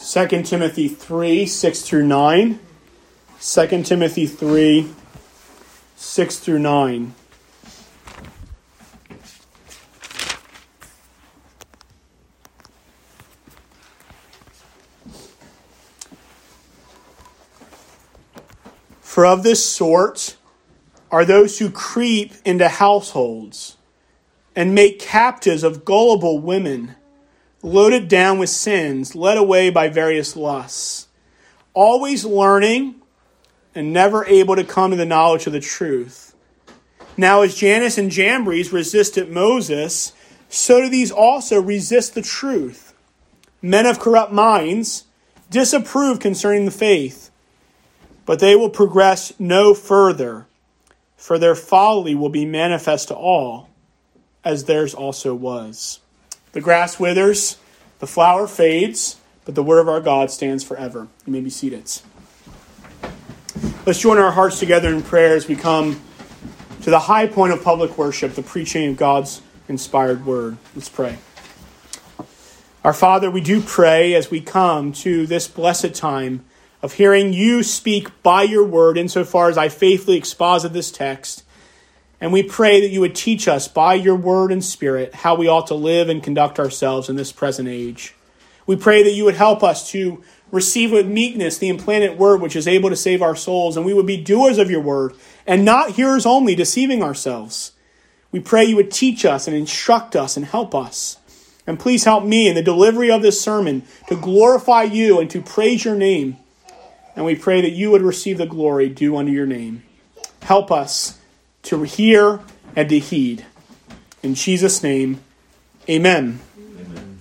2 Timothy 3, 6 through 9. 2 Timothy 3, 6 through 9. For of this sort are those who creep into households and make captives of gullible women, loaded down with sins, led away by various lusts, always learning and never able to come to the knowledge of the truth. Now as Jannes and Jambres resisted Moses, so do these also resist the truth. Men of corrupt minds disapprove concerning the faith. But they will progress no further, for their folly will be manifest to all, as theirs also was. The grass withers, the flower fades, but the word of our God stands forever. You may be seated. Let's join our hearts together in prayer as we come to the high point of public worship, the preaching of God's inspired word. Let's pray. Our Father, we do pray as we come to this blessed time of hearing you speak by your word insofar as I faithfully exposit this text. And we pray that you would teach us by your word and spirit how we ought to live and conduct ourselves in this present age. We pray that you would help us to receive with meekness the implanted word which is able to save our souls, and we would be doers of your word and not hearers only, deceiving ourselves. We pray you would teach us and instruct us and help us. And please help me in the delivery of this sermon to glorify you and to praise your name. And we pray that you would receive the glory due unto your name. Help us to hear and to heed. In Jesus' name, amen. Amen.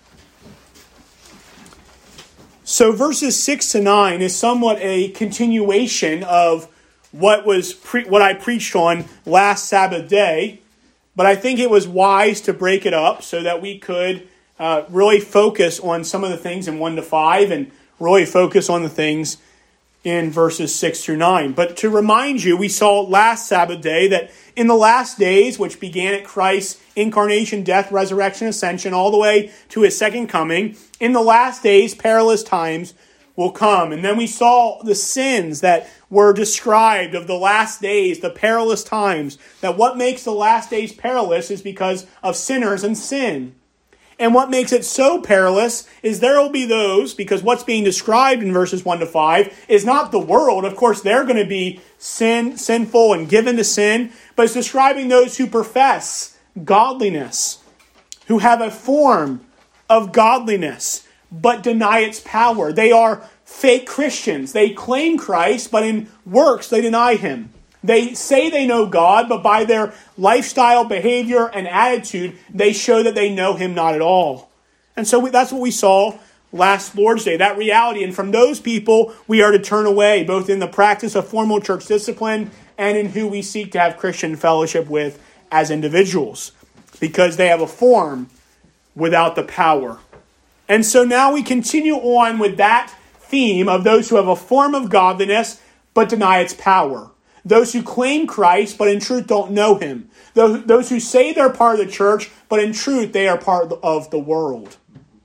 So verses 6 to 9 is somewhat a continuation of what I preached on last Sabbath day. But I think it was wise to break it up so that we could really focus on some of the things in 1 to 5 and really focus on the things in verses 6 through 9. But to remind you, we saw last Sabbath day that in the last days, which began at Christ's incarnation, death, resurrection, ascension, all the way to his second coming, in the last days, perilous times will come. And then we saw the sins that were described of the last days, the perilous times, that what makes the last days perilous is because of sinners and sin. And what makes it so perilous is there will be those, because what's being described in verses 1 to 5 is not the world. Of course, they're going to be sinful and given to sin, but it's describing those who profess godliness, who have a form of godliness, but deny its power. They are fake Christians. They claim Christ, but in works they deny him. They say they know God, but by their lifestyle, behavior, and attitude, they show that they know him not at all. And so that's what we saw last Lord's Day, that reality. And from those people, we are to turn away, both in the practice of formal church discipline and in who we seek to have Christian fellowship with as individuals, because they have a form without the power. And so now we continue on with that theme of those who have a form of godliness, but deny its power. Those who claim Christ, but in truth don't know him. Those who say they're part of the church, but in truth they are part of the world.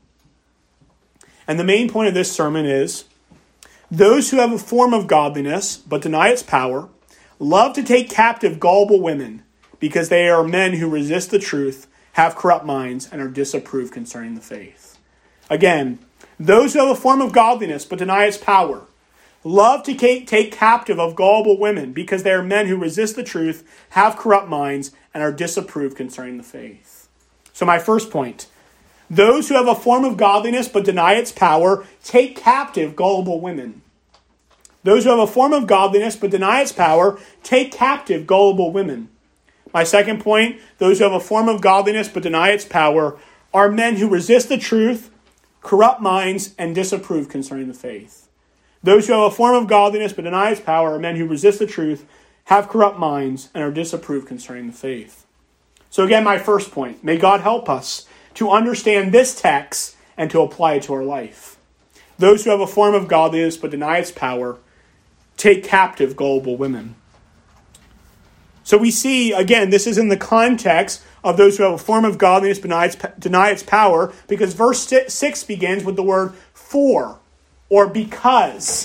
And the main point of this sermon is, those who have a form of godliness, but deny its power, love to take captive gullible women, because they are men who resist the truth, have corrupt minds, and are disapproved concerning the faith. Again, those who have a form of godliness, but deny its power, love to take captive of gullible women, because they are men who resist the truth, have corrupt minds, and are disapproved concerning the faith. So my first point, those who have a form of godliness but deny its power take captive gullible women. Those who have a form of godliness but deny its power take captive gullible women. My second point, those who have a form of godliness but deny its power are men who resist the truth, corrupt minds, and disapprove concerning the faith. Those who have a form of godliness but deny its power are men who resist the truth, have corrupt minds, and are disapproved concerning the faith. So again, my first point, may God help us to understand this text and to apply it to our life. Those who have a form of godliness but deny its power take captive gullible women. So we see, again, this is in the context of those who have a form of godliness but deny its power, because verse 6 begins with the word for, or because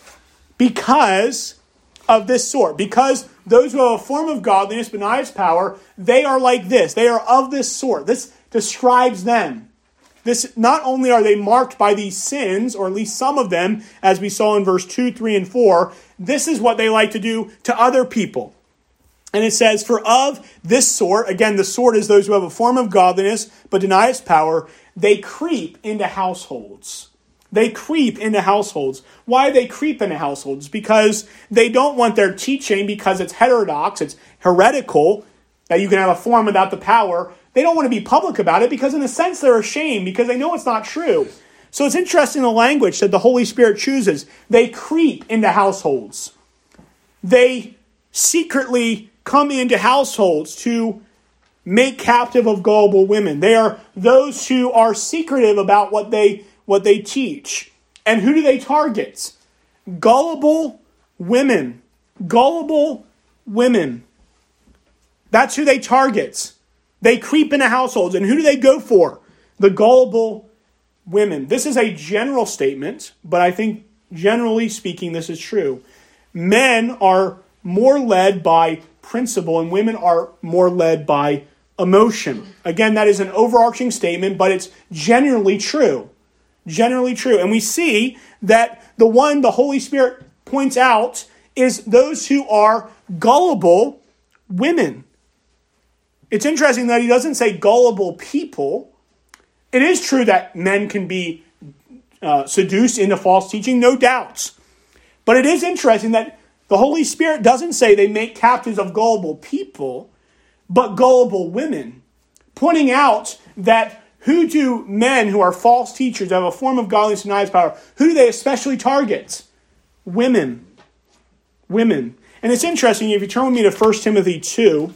of this sort. Because those who have a form of godliness but deny its power, they are like this. They are of this sort. This describes them. This, not only are they marked by these sins, or at least some of them, as we saw in verse 2, 3, and 4, this is what they like to do to other people. And it says, for of this sort, again, the sort is those who have a form of godliness but deny its power, they creep into households. They creep into households. Why do they creep into households? Because they don't want their teaching, because it's heterodox, it's heretical, that you can have a form without the power. They don't want to be public about it because in a sense they're ashamed because they know it's not true. So it's interesting the language that the Holy Spirit chooses. They creep into households. They secretly come into households to make captive of gullible women. They are those who are secretive about what they teach. And who do they target? Gullible women. Gullible women. That's who they target. They creep into households. And who do they go for? The gullible women. This is a general statement, but I think generally speaking this is true. Men are more led by principle and women are more led by emotion. Again, that is an overarching statement, but it's generally true. Generally true. And we see that the one the Holy Spirit points out is those who are gullible women. It's interesting that he doesn't say gullible people. It is true that men can be seduced into false teaching, no doubts. But it is interesting that the Holy Spirit doesn't say they make captives of gullible people, but gullible women, pointing out that who do men who are false teachers, have a form of godliness and deny its power, who do they especially target? Women. Women. And it's interesting, if you turn with me to 1 Timothy 2,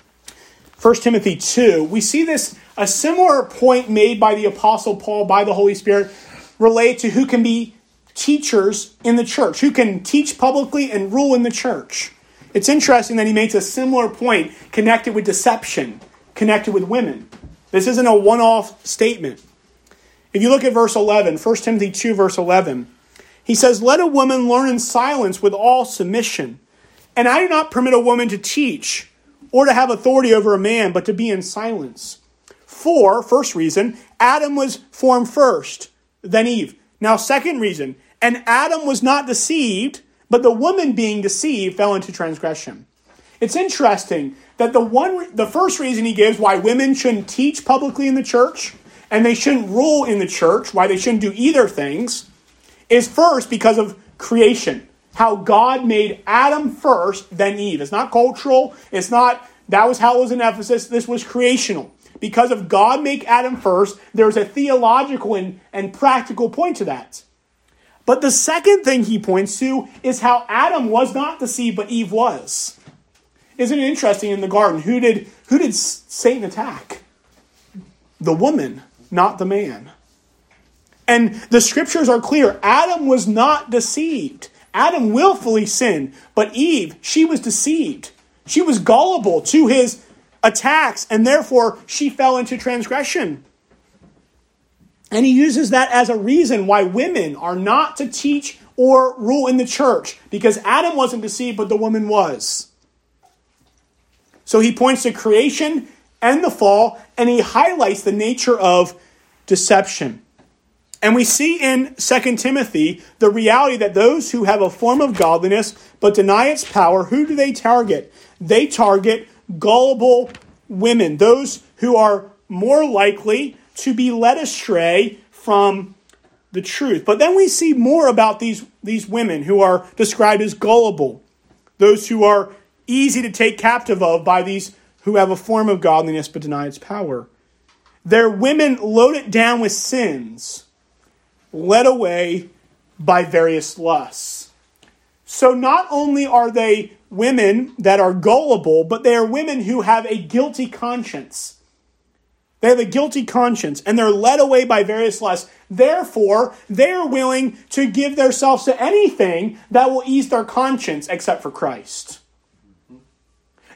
1 Timothy 2, we see this, a similar point made by the Apostle Paul, by the Holy Spirit, relate to who can be teachers in the church, who can teach publicly and rule in the church. It's interesting that he makes a similar point connected with deception, connected with women. This isn't a one-off statement. If you look at verse 11, 1 Timothy 2, verse 11, he says, let a woman learn in silence with all submission. And I do not permit a woman to teach or to have authority over a man, but to be in silence. For, first reason, Adam was formed first, then Eve. Now, second reason, and Adam was not deceived, but the woman being deceived fell into transgression. It's interesting that the first reason he gives why women shouldn't teach publicly in the church, and they shouldn't rule in the church, why they shouldn't do either things, is first because of creation. How God made Adam first, then Eve. It's not cultural. It's not, that was how it was in Ephesus. This was creational. Because of God make Adam first, there's a theological and practical point to that. But the second thing he points to is how Adam was not deceived, but Eve was. Isn't it interesting in the garden? Who did Satan attack? The woman, not the man. And the scriptures are clear. Adam was not deceived. Adam willfully sinned, but Eve, she was deceived. She was gullible to his attacks, and therefore she fell into transgression. And he uses that as a reason why women are not to teach or rule in the church, because Adam wasn't deceived, but the woman was. So he points to creation and the fall, and he highlights the nature of deception. And we see in 2 Timothy the reality that those who have a form of godliness but deny its power, who do they target? They target gullible women, those who are more likely to be led astray from the truth. But then we see more about these women who are described as gullible, those who are easy to take captive of by these who have a form of godliness but deny its power. They're women loaded down with sins, led away by various lusts. So not only are they women that are gullible, but they are women who have a guilty conscience. They have a guilty conscience, and they're led away by various lusts. Therefore, they are willing to give themselves to anything that will ease their conscience except for Christ.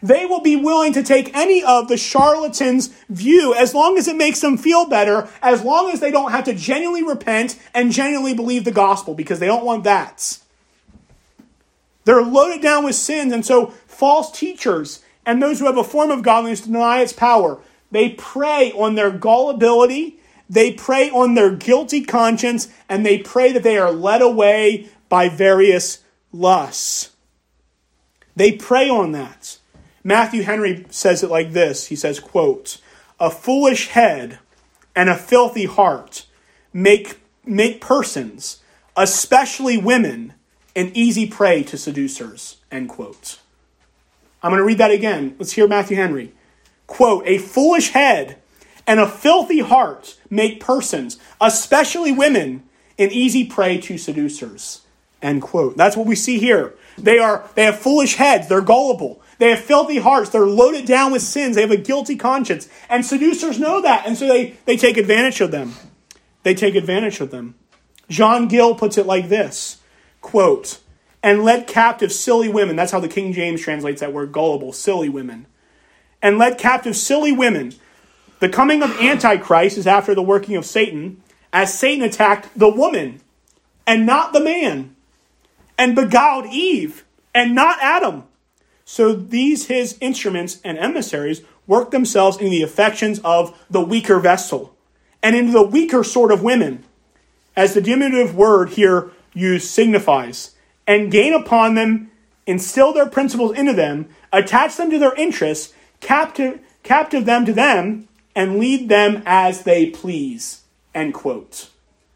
they will be willing to take any of the charlatan's view as long as it makes them feel better, as long as they don't have to genuinely repent and genuinely believe the gospel, because they don't want that. They're loaded down with sins, and so false teachers and those who have a form of godliness deny its power. They prey on their gullibility, they prey on their guilty conscience, and they pray that they are led away by various lusts. They prey on that. Matthew Henry says it like this. He says, quote, "A foolish head and a filthy heart make persons, especially women, an easy prey to seducers," end quote. I'm going to read that again. Let's hear Matthew Henry. Quote, "A foolish head and a filthy heart make persons, especially women, an easy prey to seducers," end quote. That's what we see here. They have foolish heads. They're gullible. They have filthy hearts. They're loaded down with sins. They have a guilty conscience. And seducers know that. And so they take advantage of them. They take advantage of them. John Gill puts it like this, quote, "And led captive silly women." That's how the King James translates that word, gullible, silly women. "And led captive silly women. The coming of Antichrist is after the working of Satan, as Satan attacked the woman and not the man, and beguiled Eve and not Adam. So these his instruments and emissaries work themselves into the affections of the weaker vessel and into the weaker sort of women, as the diminutive word here used signifies, and gain upon them, instill their principles into them, attach them to their interests, captive them to them, and lead them as they please," end quote.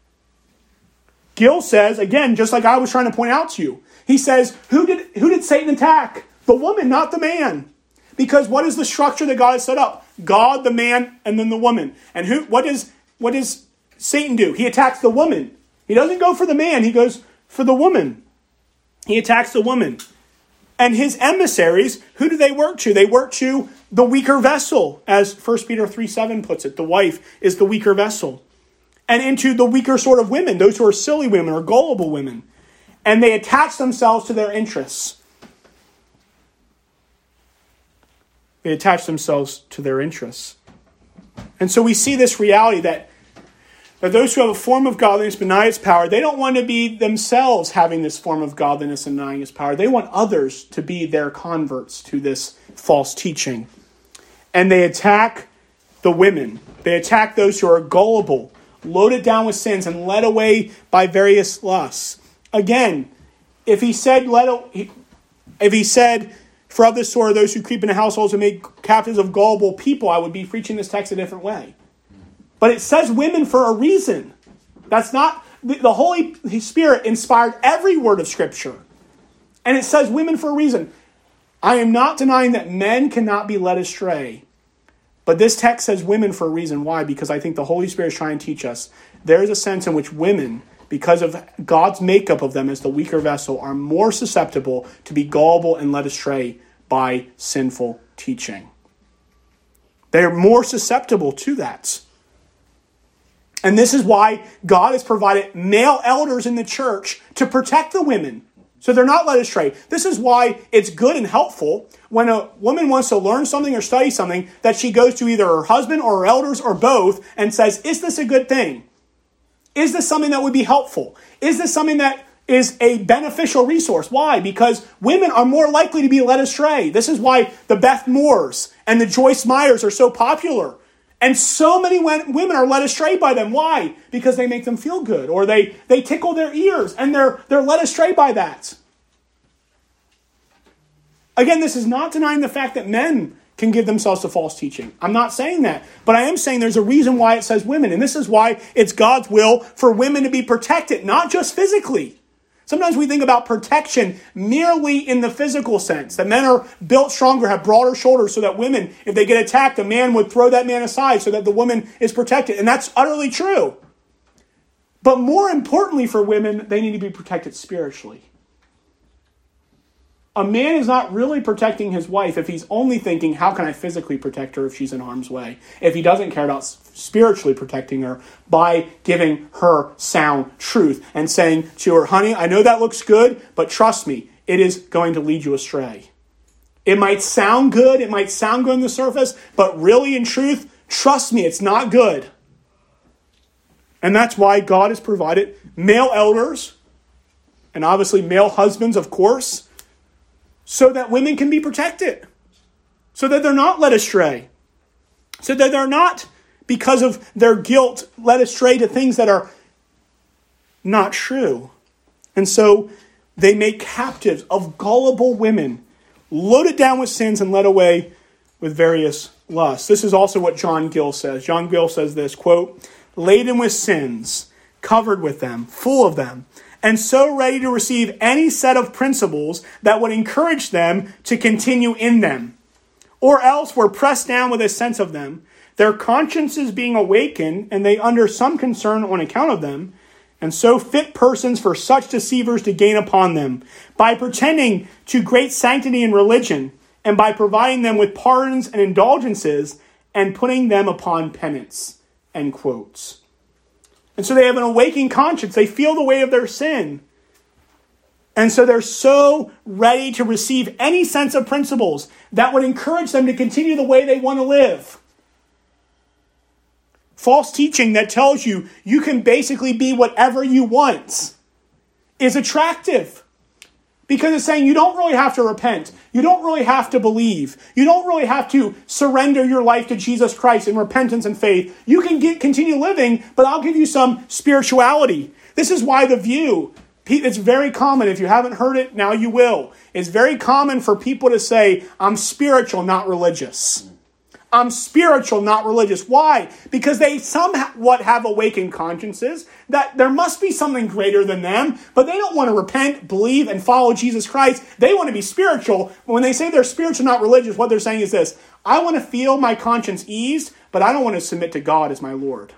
Gill says, again, just like I was trying to point out to you, he says, who did Satan attack? The woman, not the man. Because what is the structure that God has set up? God, the man, and then the woman. And what does Satan do? He attacks the woman. He doesn't go for the man. He goes for the woman. He attacks the woman. And his emissaries, who do they work to? They work to the weaker vessel, as 1 Peter 3:7 puts it. The wife is the weaker vessel. And into the weaker sort of women, those who are silly women or gullible women. And they attach themselves to their interests. They attach themselves to their interests. And so we see this reality that those who have a form of godliness deny its power. They don't want to be themselves having this form of godliness and denying its power. They want others to be their converts to this false teaching. And they attack the women. They attack those who are gullible, loaded down with sins, and led away by various lusts. Again, if he said, "For of this sort are those who creep into households and make captives of gullible people," I would be preaching this text a different way. But it says women for a reason. That's not, the Holy Spirit inspired every word of Scripture. And it says women for a reason. I am not denying that men cannot be led astray. But this text says women for a reason. Why? Because I think the Holy Spirit is trying to teach us there is a sense in which women, because of God's makeup of them as the weaker vessel, are more susceptible to be gullible and led astray by sinful teaching. They are more susceptible to that. And this is why God has provided male elders in the church to protect the women, so they're not led astray. This is why it's good and helpful when a woman wants to learn something or study something that she goes to either her husband or her elders or both and says, is this a good thing? Is this something that would be helpful? Is this something that is a beneficial resource? Why? Because women are more likely to be led astray. This is why the Beth Moores and the Joyce Meyers are so popular. And so many women are led astray by them. Why? Because they make them feel good, or they tickle their ears, and they're led astray by that. Again, this is not denying the fact that men can give themselves to false teaching. I'm not saying that. But I am saying there's a reason why it says women. And this is why it's God's will for women to be protected, not just physically. Sometimes we think about protection merely in the physical sense, that men are built stronger, have broader shoulders, so that women, if they get attacked, a man would throw that man aside so that the woman is protected. And that's utterly true. But more importantly for women, they need to be protected spiritually. A man is not really protecting his wife if he's only thinking, how can I physically protect her if she's in harm's way? If he doesn't care about spiritually protecting her by giving her sound truth and saying to her, honey, I know that looks good, but trust me, it is going to lead you astray. It might sound good. It might sound good on the surface, but really, in truth, trust me, it's not good. And that's why God has provided male elders, and obviously male husbands, of course, so that women can be protected, so that they're not led astray, so that they're not, because of their guilt, led astray to things that are not true. And so they make captives of gullible women, loaded down with sins and led away with various lusts. This is also what John Gill says. John Gill says this, quote, laden with sins, covered with them, full of them, and so ready to receive any set of principles that would encourage them to continue in them, or else were pressed down with a sense of them, their consciences being awakened, and they under some concern on account of them, and so fit persons for such deceivers to gain upon them, by pretending to great sanctity in religion, and by providing them with pardons and indulgences, and putting them upon penance. End quotes. And so they have an awakened conscience. They feel the weight of their sin. And so they're so ready to receive any sense of principles that would encourage them to continue the way they want to live. False teaching that tells you you can basically be whatever you want is attractive. Because it's saying you don't really have to repent. You don't really have to believe. You don't really have to surrender your life to Jesus Christ in repentance and faith. You can continue living, but I'll give you some spirituality. This is why The View, it's very common. If you haven't heard it, now you will. It's very common for people to say, I'm spiritual, not religious. I'm spiritual, not religious. Why? Because they somewhat have awakened consciences that there must be something greater than them, but they don't want to repent, believe, and follow Jesus Christ. They want to be spiritual. When they say they're spiritual, not religious, what they're saying is this: I want to feel my conscience eased, but I don't want to submit to God as my Lord.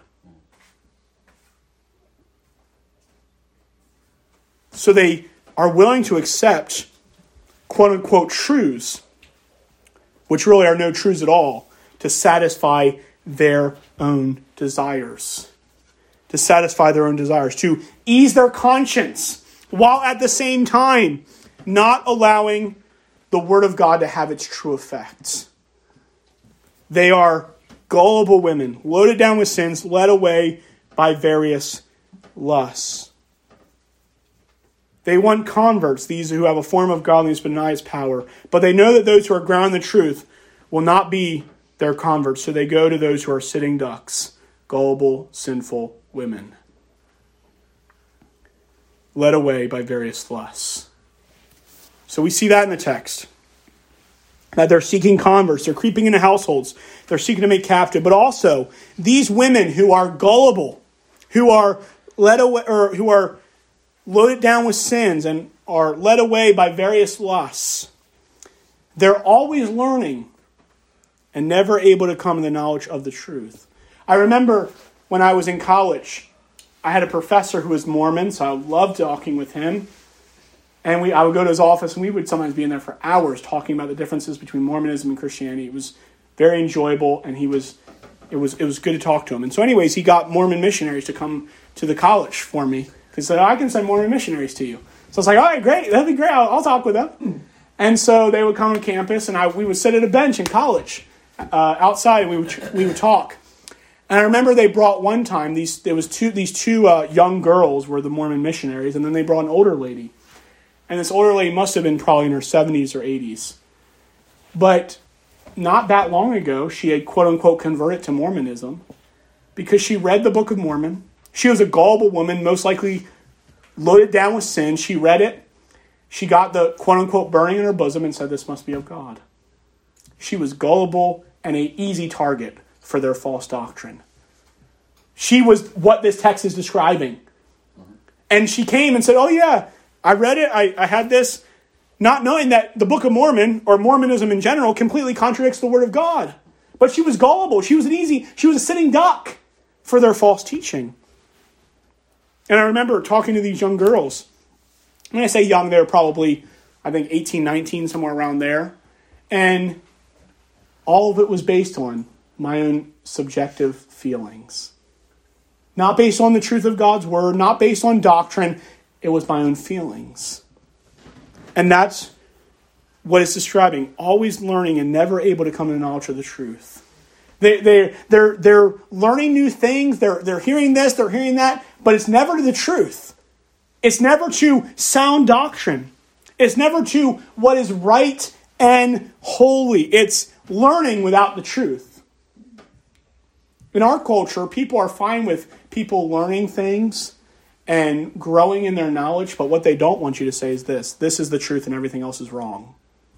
So they are willing to accept quote-unquote truths, which really are no truths at all, to satisfy their own desires. To satisfy their own desires. To ease their conscience, while at the same time not allowing the Word of God to have its true effects. They are gullible women, loaded down with sins, led away by various lusts. They want converts, these who have a form of godliness but deny its power. But they know that those who are grounded in the truth will not be their converts, so they go to those who are sitting ducks, gullible, sinful women, led away by various lusts. So we see that in the text, that they're seeking converts, they're creeping into households, they're seeking to make captive, but also these women who are gullible, who are led away, or who are loaded down with sins and are led away by various lusts, they're always learning and never able to come to the knowledge of the truth. I remember when I was in college, I had a professor who was Mormon, so I loved talking with him. And I would go to his office, and we would sometimes be in there for hours talking about the differences between Mormonism and Christianity. It was very enjoyable, and it was good to talk to him. And so anyways, he got Mormon missionaries to come to the college for me. He said, I can send Mormon missionaries to you. So I was like, all right, great, that'd be great, I'll talk with them. And so they would come on campus, and we would sit at a bench in college. Outside, we would talk, and I remember they brought one time these two young girls were the Mormon missionaries, and then they brought an older lady, and this older lady must have been probably in her 70s or 80s, but not that long ago she had quote unquote converted to Mormonism because she read the Book of Mormon. She was a gullible woman, most likely loaded down with sin. She read it, she got the quote unquote burning in her bosom, and said, "This must be of God." She was gullible and an easy target for their false doctrine. She was what this text is describing. And she came and said, oh yeah, I read it, I had this, not knowing that the Book of Mormon, or Mormonism in general, completely contradicts the Word of God. But she was gullible, she was a sitting duck for their false teaching. And I remember talking to these young girls. When I say young, they were probably, I think, 18, 19, somewhere around there. And all of it was based on my own subjective feelings. Not based on the truth of God's Word, not based on doctrine. It was my own feelings. And that's what it's describing. Always learning and never able to come to the knowledge of the truth. They're learning new things. They're hearing this, they're hearing that, but it's never to the truth. It's never to sound doctrine. It's never to what is right and holy. It's learning without the truth. In our culture, people are fine with people learning things and growing in their knowledge, but what they don't want you to say is this: this is the truth and everything else is wrong.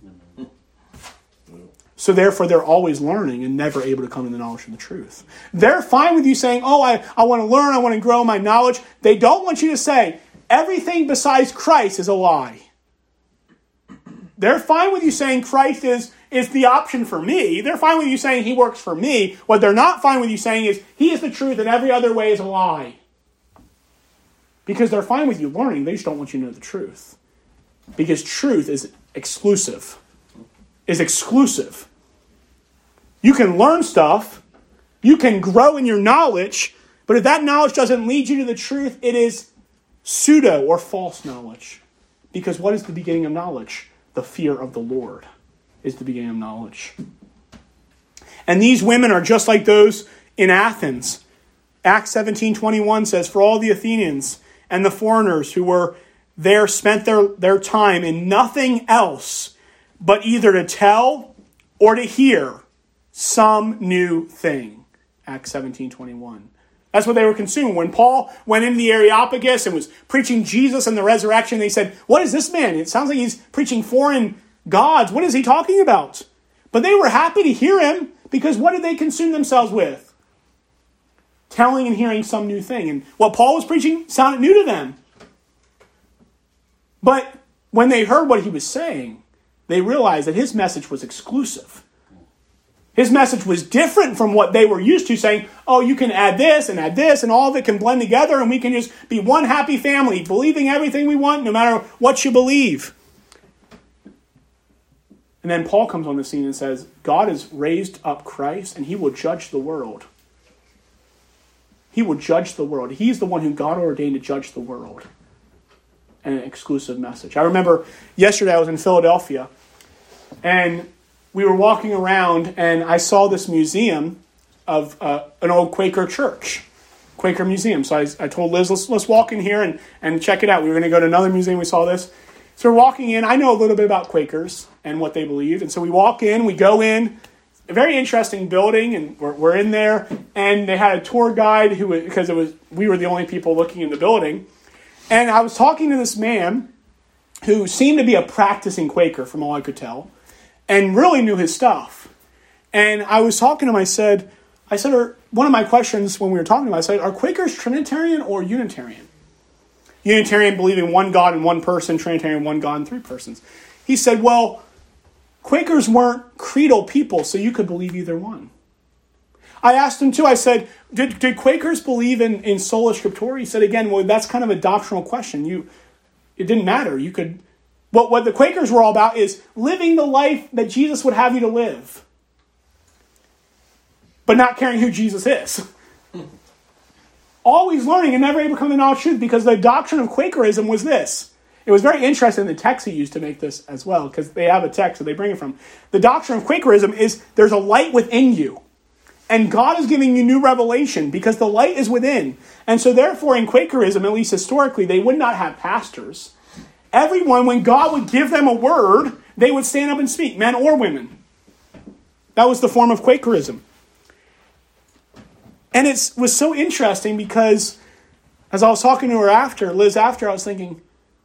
So therefore, they're always learning and never able to come to the knowledge of the truth. They're fine with you saying, oh, I want to learn, I want to grow my knowledge. They don't want you to say, everything besides Christ is a lie. They're fine with you saying Christ is the option for me. They're fine with you saying he works for me. What they're not fine with you saying is he is the truth and every other way is a lie. Because they're fine with you learning, they just don't want you to know the truth. Because truth is exclusive. You can learn stuff, you can grow in your knowledge, but if that knowledge doesn't lead you to the truth, it is pseudo or false knowledge. Because what is the beginning of knowledge? The fear of the Lord is the beginning of knowledge. And these women are just like those in Athens. Acts 17:21 says, for all the Athenians and the foreigners who were there spent their time in nothing else but either to tell or to hear some new thing. Acts 17:21. That's what they were consuming. When Paul went into the Areopagus and was preaching Jesus and the resurrection, they said, what is this man? It sounds like he's preaching foreign gods. What is he talking about? But they were happy to hear him because what did they consume themselves with? Telling and hearing some new thing. And what Paul was preaching sounded new to them. But when they heard what he was saying, they realized that his message was exclusive. His message was different from what they were used to, saying, oh, you can add this, and all of it can blend together, and we can just be one happy family, believing everything we want, no matter what you believe. And then Paul comes on the scene and says, God has raised up Christ, and he will judge the world. He will judge the world. He's the one who God ordained to judge the world. And an exclusive message. I remember yesterday I was in Philadelphia, and we were walking around, and I saw this museum of an old Quaker church, Quaker museum. So I told Liz, let's walk in here and check it out. We were going to go to another museum. We saw this. So we're walking in. I know a little bit about Quakers and what they believed. And so we walk in, we go in, a very interesting building, and we're in there. And they had a tour guide because we were the only people looking in the building. And I was talking to this man who seemed to be a practicing Quaker from all I could tell, and really knew his stuff. And I was talking to him, I said, one of my questions when we were talking to him, I said, are Quakers Trinitarian or Unitarian? Unitarian believing one God and one person, Trinitarian one God and three persons. He said, well, Quakers weren't creedal people, so you could believe either one. I asked him too, I said, did Quakers believe in sola scriptura? He said, again, well, that's kind of a doctrinal question. It didn't matter. You could... What the Quakers were all about is living the life that Jesus would have you to live, but not caring who Jesus is. Always learning and never able to come to knowledge of truth, because the doctrine of Quakerism was this. It was very interesting, the text he used to make this as well, because they have a text that they bring it from. The doctrine of Quakerism is there's a light within you, and God is giving you new revelation because the light is within. And so therefore in Quakerism, at least historically, they would not have pastors. Everyone, when God would give them a word, they would stand up and speak, men or women. That was the form of Quakerism. And it was so interesting because as I was talking to her Liz after, I was thinking,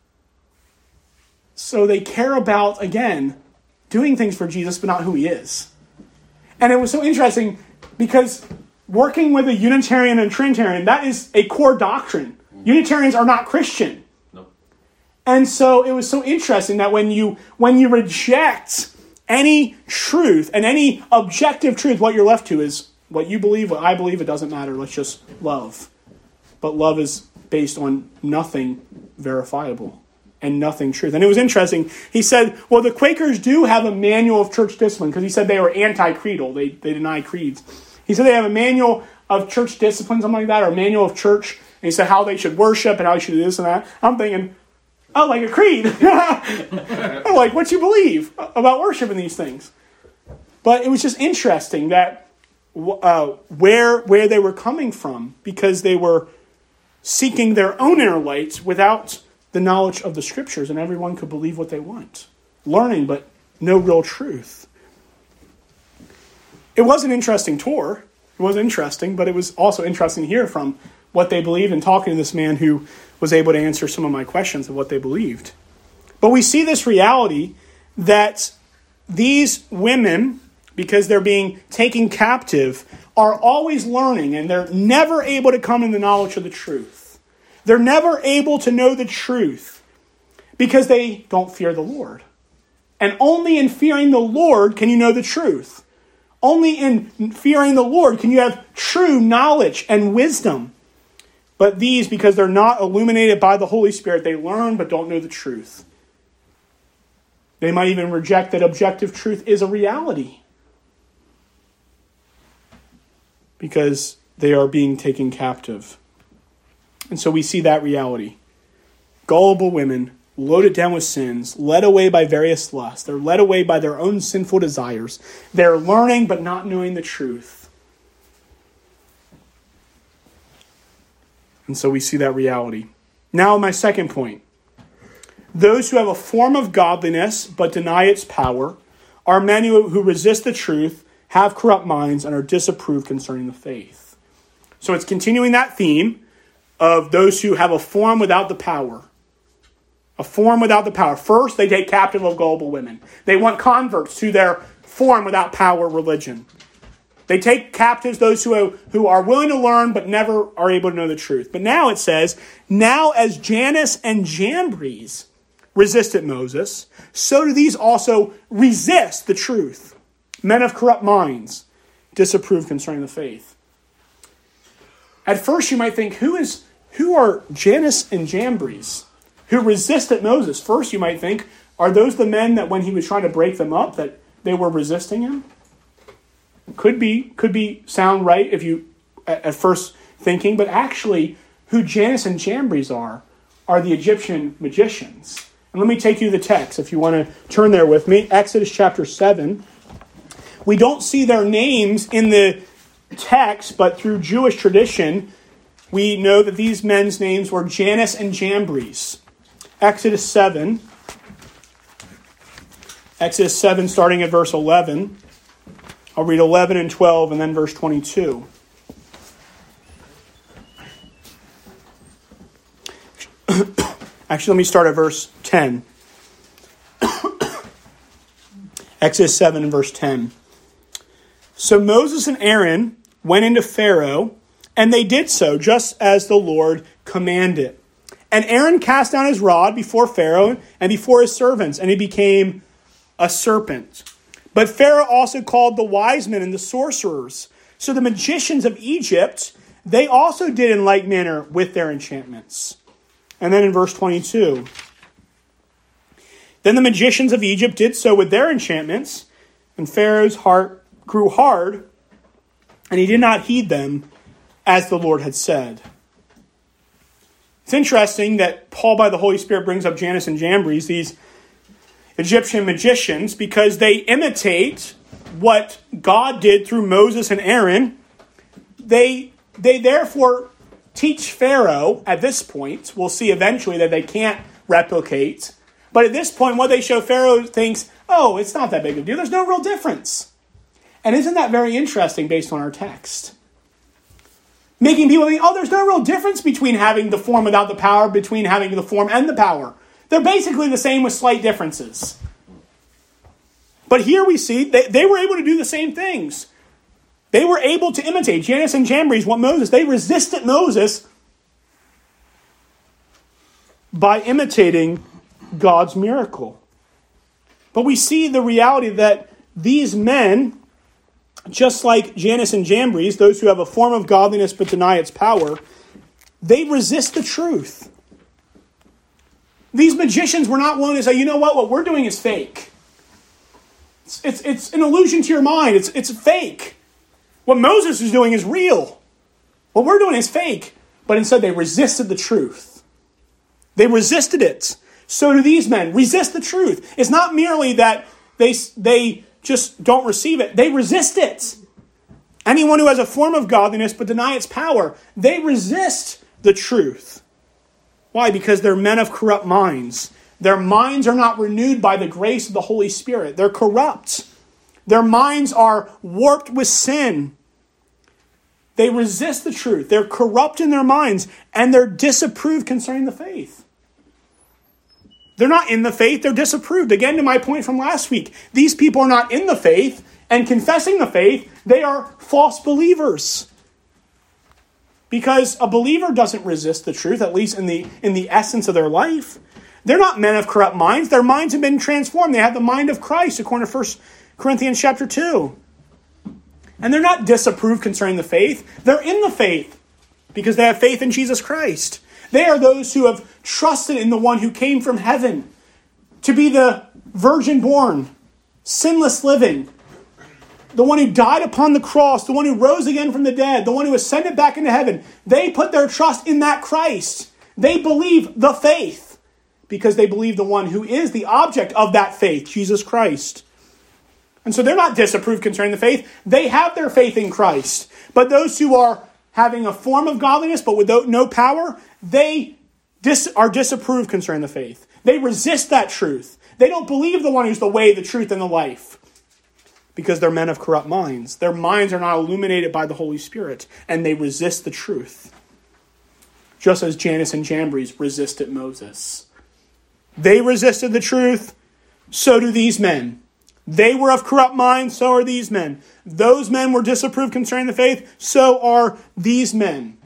so they care about, again, doing things for Jesus, but not who he is. And it was so interesting because working with a Unitarian and Trinitarian, that is a core doctrine. Unitarians are not Christian. And so it was so interesting that when you reject any truth and any objective truth, what you're left to is what you believe, what I believe, it doesn't matter. Let's just love. But love is based on nothing verifiable and nothing truth. And it was interesting. He said, well, the Quakers do have a manual of church discipline, because he said they were anti-creedal. They deny creeds. He said they have a manual of church discipline, something like that, or a manual of church. And he said how they should worship and how they should do this and that. I'm thinking, Oh, like a creed. Oh, like what you believe about worshiping these things. But it was just interesting that where they were coming from, because they were seeking their own inner light without the knowledge of the scriptures, and everyone could believe what they want. Learning, but no real truth. It was an interesting tour. It was interesting, but it was also interesting to hear from what they believed and talking to this man who was able to answer some of my questions of what they believed. But we see this reality that these women, because they're being taken captive, are always learning, and they're never able to come in the knowledge of the truth. They're never able to know the truth because they don't fear the Lord. And only in fearing the Lord can you know the truth. Only in fearing the Lord can you have true knowledge and wisdom. But these, because they're not illuminated by the Holy Spirit, they learn but don't know the truth. They might even reject that objective truth is a reality, because they are being taken captive. And so we see that reality. Gullible women, loaded down with sins, led away by various lusts. They're led away by their own sinful desires. They're learning but not knowing the truth. And so we see that reality. Now, my second point. Those who have a form of godliness but deny its power are men who resist the truth, have corrupt minds, and are disapproved concerning the faith. So it's continuing that theme of those who have a form without the power. A form without the power. First, they take captive of gullible women. They want converts to their form without power religion. They take captives those who are willing to learn but never are able to know the truth. But now it says, now as Jannes and Jambres resisted Moses, so do these also resist the truth. Men of corrupt minds, disapprove concerning the faith. At first you might think, who are Jannes and Jambres who resisted Moses? First you might think, are those the men that when he was trying to break them up, that they were resisting him? Could be sound right if you at first thinking, but actually who Jannes and Jambres are the Egyptian magicians. And let me take you to the text if you want to turn there with me. Exodus chapter 7. We don't see their names in the text, but through Jewish tradition, we know that these men's names were Jannes and Jambres. Exodus 7. Exodus 7 starting at verse 11. I'll read 11 and 12 and then verse 22. Actually, let me start at verse 10. Exodus 7 and verse 10. So Moses and Aaron went into Pharaoh, and they did so just as the Lord commanded. And Aaron cast down his rod before Pharaoh and before his servants, and he became a serpent. But Pharaoh also called the wise men and the sorcerers. So the magicians of Egypt, they also did in like manner with their enchantments. And then in verse 22, then the magicians of Egypt did so with their enchantments, and Pharaoh's heart grew hard, and he did not heed them as the Lord had said. It's interesting that Paul, by the Holy Spirit, brings up Jannes and Jambres, these Egyptian magicians, because they imitate what God did through Moses and Aaron. They therefore teach Pharaoh at this point. We'll see eventually that they can't replicate. But at this point, what they show, Pharaoh thinks, oh, it's not that big of a deal. There's no real difference. And isn't that very interesting based on our text? Making people think, oh, there's no real difference between having the form without the power, between having the form and the power. They're basically the same with slight differences. But here we see they were able to do the same things. They were able to imitate Jannes and Jambres, what Moses. They resisted Moses by imitating God's miracle. But we see the reality that these men, just like Jannes and Jambres, those who have a form of godliness but deny its power, they resist the truth. These magicians were not willing to say, you know what we're doing is fake. It's an illusion to your mind. It's fake. What Moses is doing is real. What we're doing is fake. But instead they resisted the truth. They resisted it. so do these men. Resist the truth. It's not merely that they just don't receive it. They resist it. Anyone who has a form of godliness but deny its power, they resist the truth. Why? Because they're men of corrupt minds. Their minds are not renewed by the grace of the Holy Spirit. They're corrupt. Their minds are warped with sin. They resist the truth. They're corrupt in their minds, and they're disapproved concerning the faith. They're not in the faith, they're disapproved. Again, to my point from last week, these people are not in the faith and confessing the faith. They are false believers. Because a believer doesn't resist the truth, at least in the essence of their life. They're not men of corrupt minds. Their minds have been transformed. They have the mind of Christ, according to 1 Corinthians chapter 2. And they're not disapproved concerning the faith. They're in the faith because they have faith in Jesus Christ. They are those who have trusted in the one who came from heaven to be the virgin born, sinless living, the one who died upon the cross, the one who rose again from the dead, the one who ascended back into heaven. They put their trust in that Christ. They believe the faith because they believe the one who is the object of that faith, Jesus Christ. And so they're not disapproved concerning the faith. They have their faith in Christ. But those who are having a form of godliness but without no power, they are disapproved concerning the faith. They resist that truth. They don't believe the one who's the way, the truth, and the life. Because they're men of corrupt minds. Their minds are not illuminated by the Holy Spirit, and they resist the truth. Just as Jannes and Jambres resisted Moses. They resisted the truth, so do these men. They were of corrupt minds, so are these men. Those men were disapproved concerning the faith, so are these men.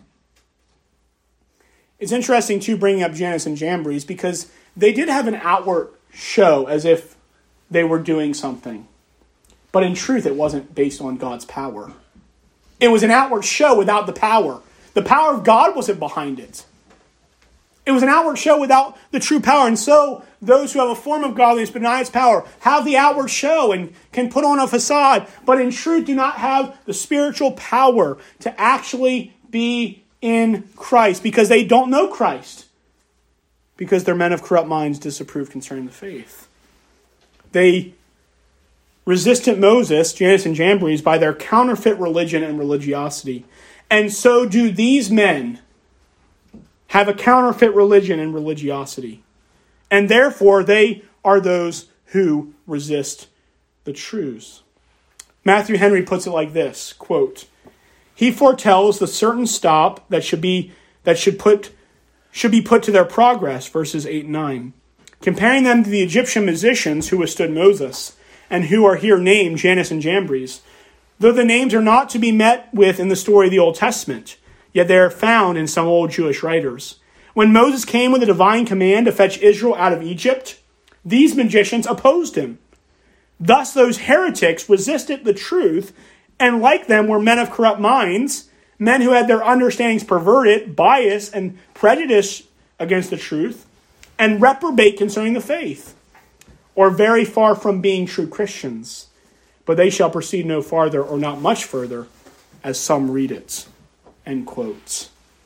It's interesting, too, bringing up Jannes and Jambres, because they did have an outward show as if they were doing something. But in truth, it wasn't based on God's power. It was an outward show without the power. The power of God wasn't behind it. It was an outward show without the true power. And so those who have a form of godliness but deny its power have the outward show and can put on a facade, but in truth do not have the spiritual power to actually be in Christ because they don't know Christ. Because they're men of corrupt minds, disapproved concerning the faith. They resisted Moses, Jannes and Jambres, by their counterfeit religion and religiosity. And so do these men have a counterfeit religion and religiosity. And therefore, they are those who resist the truths. Matthew Henry puts it like this, quote, "He foretells the certain stop that should be put to their progress," verses 8 and 9, comparing them to the Egyptian musicians who withstood Moses, and who are here named Jannes and Jambres. Though the names are not to be met with in the story of the Old Testament, yet they are found in some old Jewish writers. When Moses came with a divine command to fetch Israel out of Egypt, these magicians opposed him. Thus those heretics resisted the truth, and like them were men of corrupt minds, men who had their understandings perverted, biased, and prejudiced against the truth, and reprobate concerning the faith, or very far from being true Christians. But they shall proceed no farther, or not much further, as some read it. End quotes.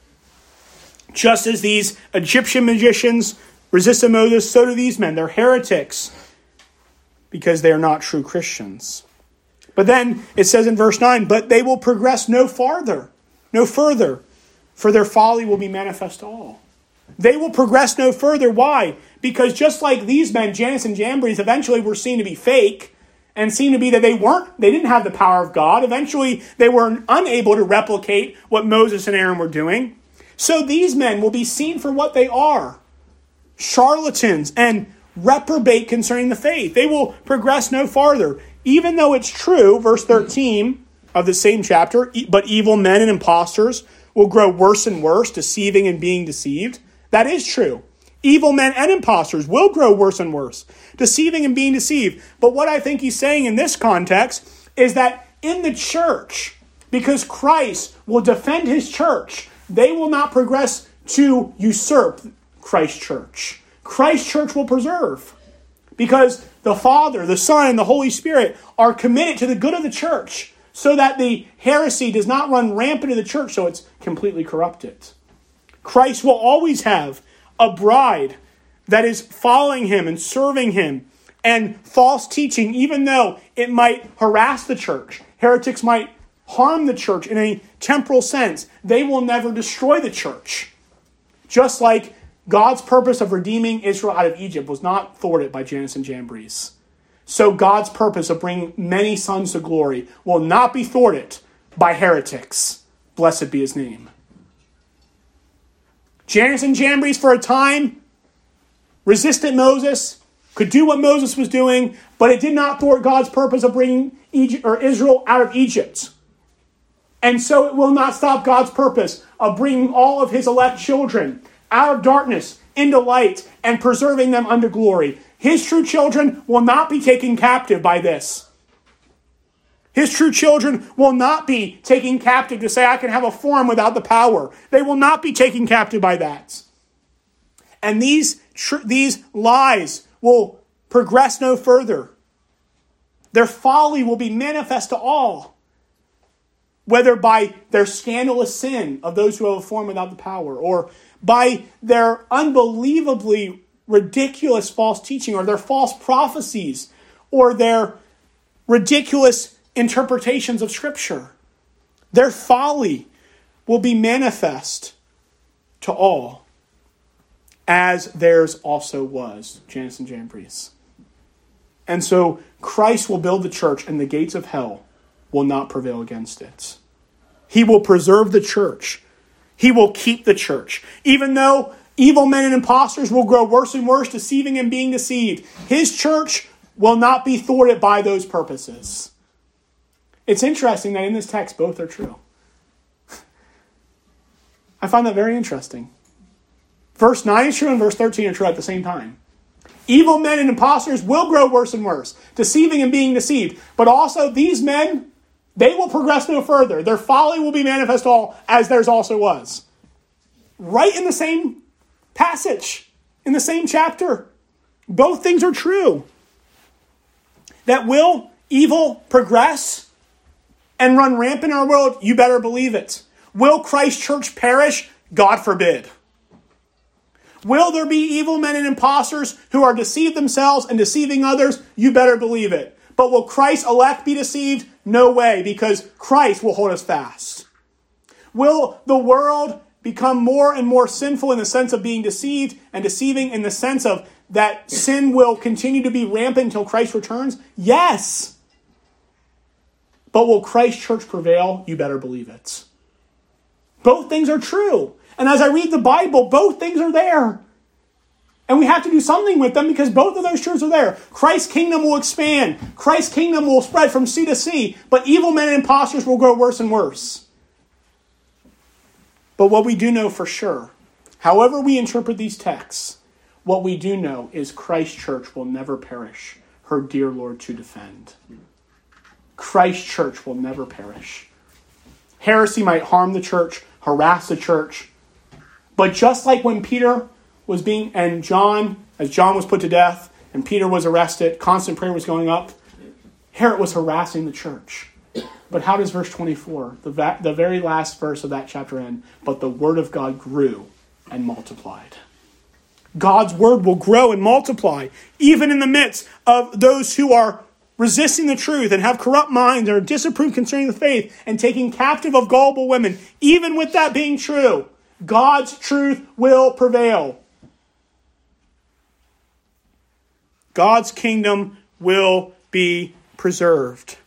Just as these Egyptian magicians resisted Moses, so do these men. They're heretics because they are not true Christians. But then it says in verse 9, but they will progress no further, for their folly will be manifest to all. They will progress no further. Why? Because just like these men, Jannes and Jambres, eventually were seen to be fake and seen to be that they didn't have the power of God. Eventually, they were unable to replicate what Moses and Aaron were doing. So these men will be seen for what they are, charlatans and reprobate concerning the faith. They will progress no farther. Even though it's true, verse 13 of the same chapter, but evil men and impostors will grow worse and worse, deceiving and being deceived. That is true. Evil men and impostors will grow worse and worse, deceiving and being deceived. But what I think he's saying in this context is that in the church, because Christ will defend his church, they will not progress to usurp Christ's church. Christ's church will preserve because the Father, the Son, and the Holy Spirit are committed to the good of the church so that the heresy does not run rampant in the church so it's completely corrupted. Christ will always have a bride that is following him and serving him, and false teaching, even though it might harass the church, heretics might harm the church in a temporal sense, they will never destroy the church. Just like God's purpose of redeeming Israel out of Egypt was not thwarted by Jannes and Jambres, so God's purpose of bringing many sons to glory will not be thwarted by heretics. Blessed be his name. Jannes and Jambres for a time resisted Moses, could do what Moses was doing, but it did not thwart God's purpose of bringing Israel out of Egypt. And so it will not stop God's purpose of bringing all of his elect children out of darkness into light and preserving them unto glory. His true children will not be taken captive by this. His true children will not be taken captive to say, I can have a form without the power. They will not be taken captive by that. And these lies will progress no further. Their folly will be manifest to all, whether by their scandalous sin of those who have a form without the power, or by their unbelievably ridiculous false teaching, or their false prophecies, or their ridiculous interpretations of Scripture. Their folly will be manifest to all, as theirs also was, Jannes and Jambres. And so Christ will build the church, and the gates of hell will not prevail against it. He will preserve the church. He will keep the church. Even though evil men and impostors will grow worse and worse, deceiving and being deceived, his church will not be thwarted by those purposes. It's interesting that in this text, both are true. I find that very interesting. Verse 9 is true and verse 13 are true at the same time. Evil men and impostors will grow worse and worse, deceiving and being deceived. But also these men, they will progress no further. Their folly will be manifest all, as theirs also was. Right in the same passage, in the same chapter. Both things are true. That will evil progress and run rampant in our world? You better believe it. Will Christ's church perish? God forbid. Will there be evil men and impostors who are deceived themselves and deceiving others? You better believe it. But will Christ's elect be deceived? No way, because Christ will hold us fast. Will the world become more and more sinful in the sense of being deceived and deceiving in the sense of that sin will continue to be rampant until Christ returns? Yes. But will Christ's church prevail? You better believe it. Both things are true. And as I read the Bible, both things are there. And we have to do something with them because both of those truths are there. Christ's kingdom will expand. Christ's kingdom will spread from sea to sea. But evil men and impostors will grow worse and worse. But what we do know for sure, however we interpret these texts, what we do know is Christ's church will never perish, her dear Lord to defend. Christ's church will never perish. Heresy might harm the church, harass the church. But just like when Peter was and John, as John was put to death, and Peter was arrested, constant prayer was going up, Herod was harassing the church. But how does verse 24, the very last verse of that chapter end? But the word of God grew and multiplied. God's word will grow and multiply, even in the midst of those who are resisting the truth and have corrupt minds and are disapproved concerning the faith and taking captive of gullible women. Even with that being true, God's truth will prevail. God's kingdom will be preserved.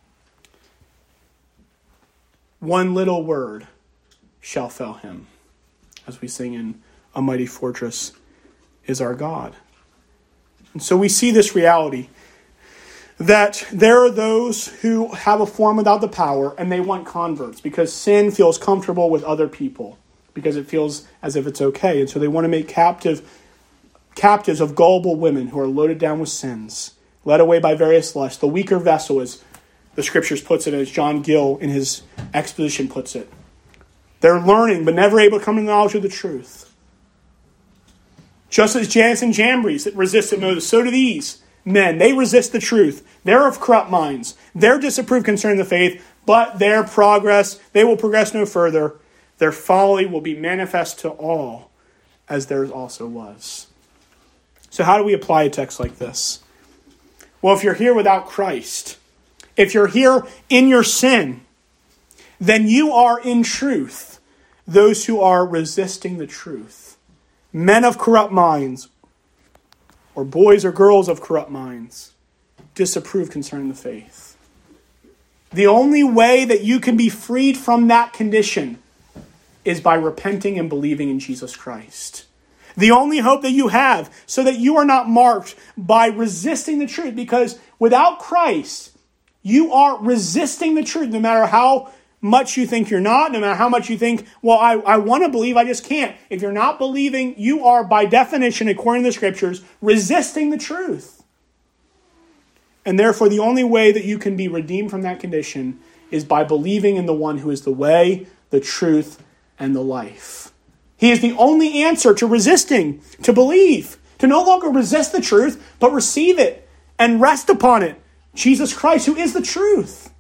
One little word shall fail him. As we sing in A Mighty Fortress is Our God. And so we see this reality that there are those who have a form without the power and they want converts because sin feels comfortable with other people, because it feels as if it's okay. And so they want to make captives of gullible women who are loaded down with sins, led away by various lusts. The weaker vessel, as the scriptures puts it, as John Gill in his exposition puts it. They're learning but never able to come to the knowledge of the truth. Just as Jannes and Jambres that resisted Moses, so do these men. They resist the truth. They're of corrupt minds. They're disapproved concerning the faith, but they will progress no further. Their folly will be manifest to all, as theirs also was. So how do we apply a text like this? Well, if you're here without Christ, if you're here in your sin, then you are in truth those who are resisting the truth. Men of corrupt minds, or boys or girls of corrupt minds, disapprove concerning the faith. The only way that you can be freed from that condition is by repenting and believing in Jesus Christ. The only hope that you have, so that you are not marked by resisting the truth, because without Christ, you are resisting the truth, no matter how much you think you're not, no matter how much you think, well, I want to believe, I just can't. If you're not believing, you are, by definition, according to the Scriptures, resisting the truth. And therefore, the only way that you can be redeemed from that condition is by believing in the one who is the way, the truth, and the life. He is the only answer to resisting, to believe, to no longer resist the truth, but receive it and rest upon it. Jesus Christ, who is the truth.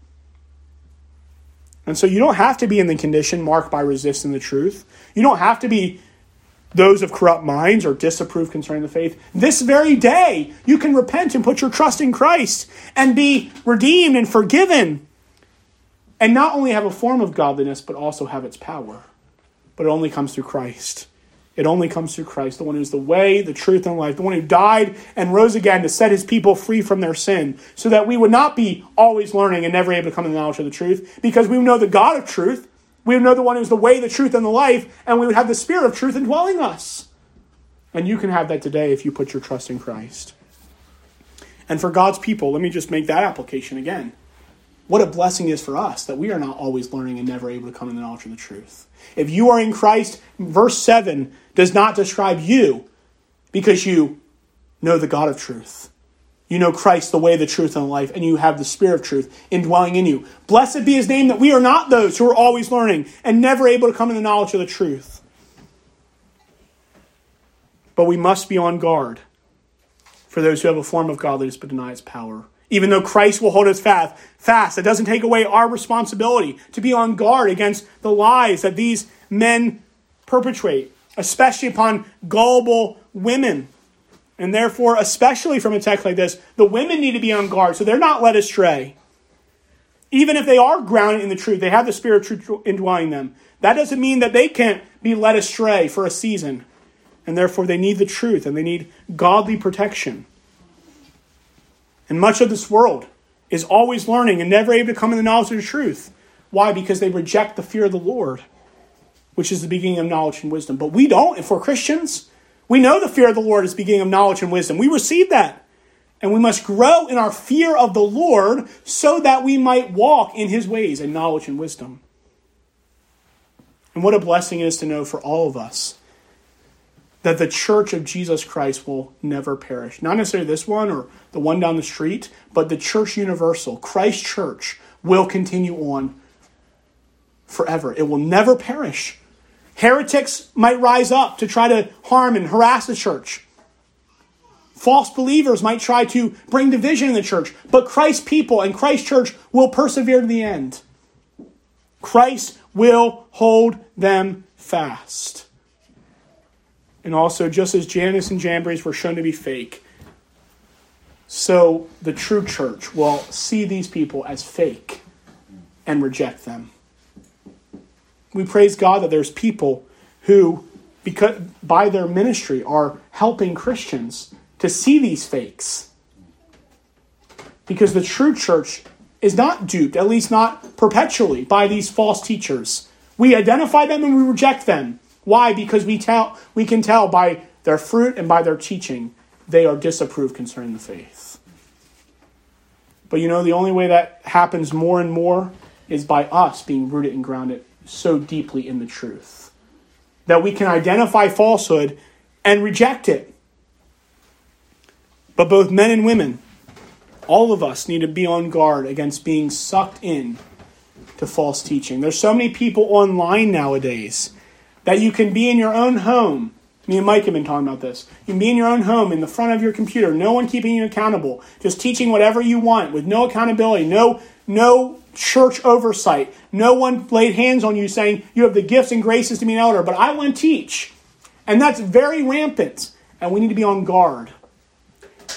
And so you don't have to be in the condition marked by resisting the truth. You don't have to be those of corrupt minds or disapprove concerning the faith. This very day, you can repent and put your trust in Christ and be redeemed and forgiven. And not only have a form of godliness, but also have its power. But it only comes through Christ. It only comes through Christ, the one who's the way, the truth, and life, the one who died and rose again to set his people free from their sin, so that we would not be always learning and never able to come to the knowledge of the truth, because we would know the God of truth, we would know the one who's the way, the truth, and the life, and we would have the Spirit of truth indwelling us. And you can have that today if you put your trust in Christ. And for God's people, let me just make that application again. What a blessing it is for us that we are not always learning and never able to come to the knowledge of the truth. If you are in Christ, verse 7 does not describe you because you know the God of truth. You know Christ, the way, the truth, and the life, and you have the Spirit of truth indwelling in you. Blessed be his name that we are not those who are always learning and never able to come to the knowledge of the truth. But we must be on guard for those who have a form of godliness but deny its power. Even though Christ will hold us fast, it doesn't take away our responsibility to be on guard against the lies that these men perpetrate, especially upon gullible women. And therefore, especially from a text like this, the women need to be on guard so they're not led astray. Even if they are grounded in the truth, they have the Spirit of truth indwelling them. That doesn't mean that they can't be led astray for a season. And therefore, they need the truth and they need godly protection. And much of this world is always learning and never able to come to the knowledge of the truth. Why? Because they reject the fear of the Lord, which is the beginning of knowledge and wisdom. But we don't. If we're Christians, we know the fear of the Lord is the beginning of knowledge and wisdom. We receive that. And we must grow in our fear of the Lord so that we might walk in his ways in knowledge and wisdom. And what a blessing it is to know for all of us that the church of Jesus Christ will never perish. Not necessarily this one or the one down the street, but the church universal, Christ Church, will continue on forever. It will never perish. Heretics might rise up to try to harm and harass the church. False believers might try to bring division in the church, but Christ's people and Christ's church will persevere to the end. Christ will hold them fast. And also, just as Jannes and Jambres were shown to be fake, so the true church will see these people as fake and reject them. We praise God that there's people who, because by their ministry, are helping Christians to see these fakes. Because the true church is not duped, at least not perpetually, by these false teachers. We identify them and we reject them. Why? Because we can tell by their fruit and by their teaching they are disapproved concerning the faith. But you know, the only way that happens more and more is by us being rooted and grounded so deeply in the truth that we can identify falsehood and reject it. But both men and women, all of us need to be on guard against being sucked in to false teaching. There's so many people online nowadays that you can be in your own home. Me and Mike have been talking about this. You can be in your own home in the front of your computer, no one keeping you accountable, just teaching whatever you want with no accountability, no church oversight. No one laid hands on you saying you have the gifts and graces to be an elder, but I want to teach. And that's very rampant. And we need to be on guard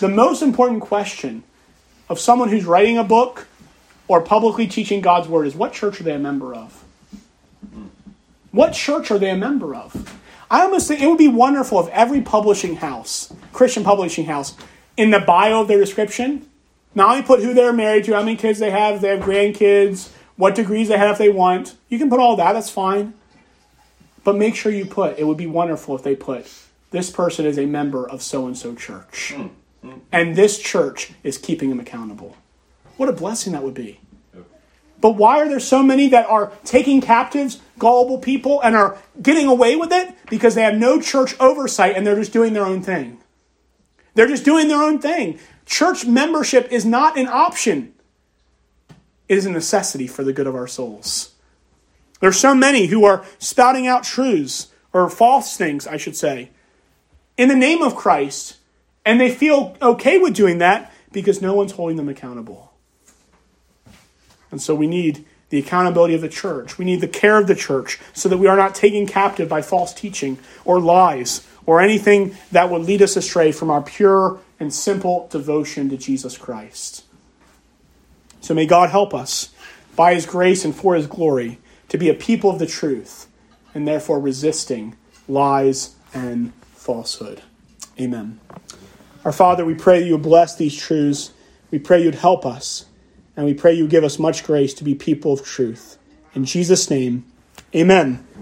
The most important question of someone who's writing a book or publicly teaching God's word is, what church are they a member of? What church are they a member of? I almost think it would be wonderful if every publishing house, Christian publishing house, in the bio of their description, not only put who they're married to, how many kids they have grandkids, what degrees they have if they want. You can put all that, that's fine. But make sure you put, it would be wonderful if they put, this person is a member of so-and-so church. And this church is keeping them accountable. What a blessing that would be. But why are there so many that are taking captives, gullible people, and are getting away with it? Because they have no church oversight and they're just doing their own thing. They're just doing their own thing. Church membership is not an option. It is a necessity for the good of our souls. There are so many who are spouting out truths, or false things, I should say, in the name of Christ, and they feel okay with doing that because no one's holding them accountable. And so we need the accountability of the church. We need the care of the church so that we are not taken captive by false teaching or lies or anything that would lead us astray from our pure and simple devotion to Jesus Christ. So may God help us, by his grace and for his glory, to be a people of the truth and therefore resisting lies and falsehood. Amen. Our Father, we pray that you would bless these truths. We pray you'd help us. And we pray you give us much grace to be people of truth. In Jesus' name, amen.